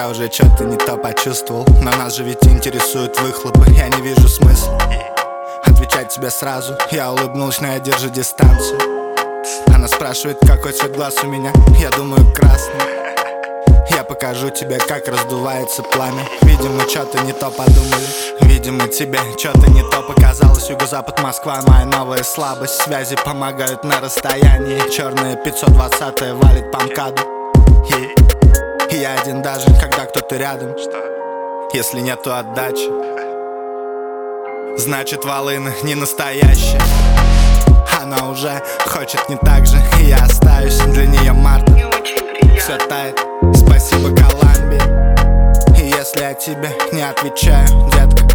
Я уже что-то не то почувствовал, но нас же ведь интересуют выхлопы. Я не вижу смысла отвечать тебе сразу. Я улыбнулась, но я держу дистанцию. Она спрашивает, какой цвет глаз у меня. Я думаю, красный. Я покажу тебе, как раздувается пламя. Видимо, что-то не то подумали. Видимо, тебе что-то не то показалось. Юго-запад, Москва, моя новая слабость. Связи помогают на расстоянии. Черная 520-я валит по МКАДу. И я один даже, когда кто-то рядом. Если нету отдачи, значит, волына не настоящая. Она уже хочет не так же, и я остаюсь для нее марта. Все тает, спасибо Колумбии. И если я тебе не отвечаю, детка,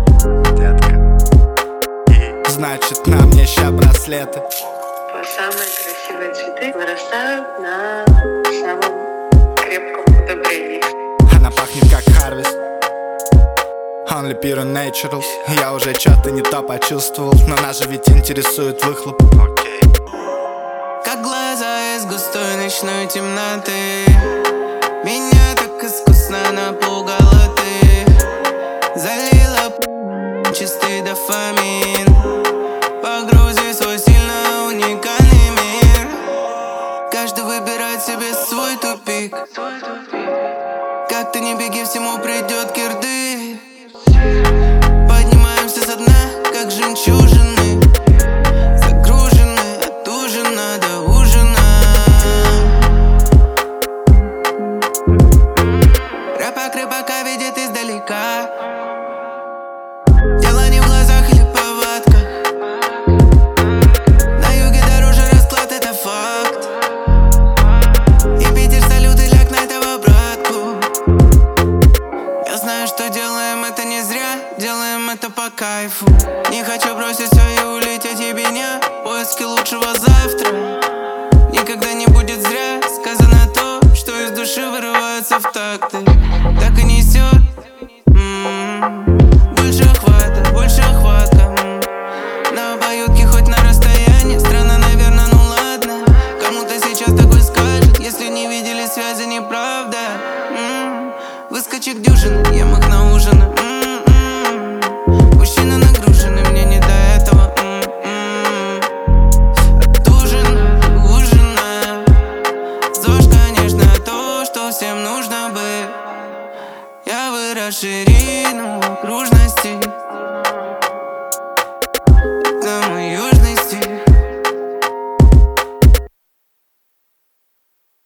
значит, на мне ща браслеты. Самые красивые цветы вырастают на самом крепком удобрении. Она пахнет как Harvest, Only Pure Naturals. Я уже что-то не то почувствовал, но нас же ведь интересует выхлоп. Как глаза из густой ночной темноты, меня так искусно напугала ты. Залила чистый дофамин, погрузи свой сильно уникальный мир. Каждый выбирает себе свой тупик. Как ты не беги, всему придет кирдык. Поднимаемся со дна, как жемчужины, загружены от ужина до ужина. Рыбак рыбака видит издалека. Дело не в глазах или повадках. На юге дороже расклад, это факт. И Питер салют и ляг на этого братку. Я знаю, что делаем это не зря, делаем это по кайфу. Не хочу бросить все и улететь ебеня. Поиски лучшего завтра никогда не будет зря. Сказано то, что из души вырывается в такты. Так и несет. Больше охвата. На обоюдке хоть на расстоянии. Странно, наверное, ну ладно. Кому-то сейчас такой скажет, если не видели связи, неправда. Выскочек дюжины, ем их на ужин. Мужчины нагружены, мне не до этого. От ужина. ЗОЖ, конечно, то, что всем нужно бы. Я вырос ширину окружности.